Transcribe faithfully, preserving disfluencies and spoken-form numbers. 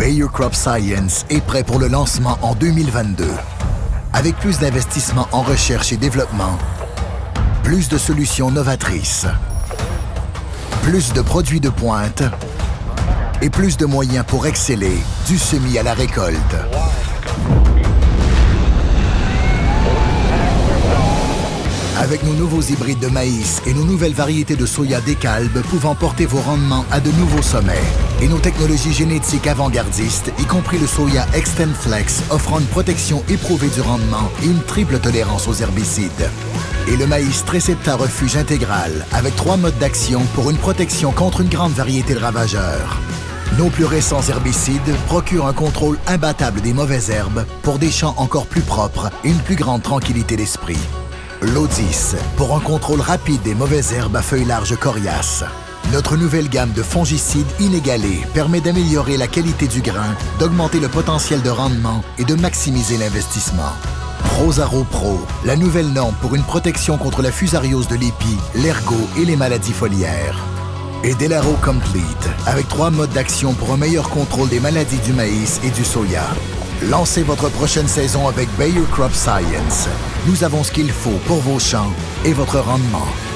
Bayer Crop Science est prêt pour le lancement en deux mille vingt-deux. Avec plus d'investissements en recherche et développement, plus de solutions novatrices, plus de produits de pointe et plus de moyens pour exceller du semis à la récolte. Avec nos nouveaux hybrides de maïs et nos nouvelles variétés de soya décalbe pouvant porter vos rendements à de nouveaux sommets. Et nos technologies génétiques avant-gardistes, y compris le soya XtendFlex, offrant une protection éprouvée du rendement et une triple tolérance aux herbicides. Et le maïs Trecepta Refuge intégral, avec trois modes d'action pour une protection contre une grande variété de ravageurs. Nos plus récents herbicides procurent un contrôle imbattable des mauvaises herbes pour des champs encore plus propres et une plus grande tranquillité d'esprit. L'Odis, pour un contrôle rapide des mauvaises herbes à feuilles larges coriaces. Notre nouvelle gamme de fongicides inégalés permet d'améliorer la qualité du grain, d'augmenter le potentiel de rendement et de maximiser l'investissement. Prosaro Pro, la nouvelle norme pour une protection contre la fusariose de l'épi, l'ergot et les maladies foliaires. Et Delaro Complete, avec trois modes d'action pour un meilleur contrôle des maladies du maïs et du soya. Lancez votre prochaine saison avec Bayer Crop Science. Nous avons ce qu'il faut pour vos champs et votre rendement.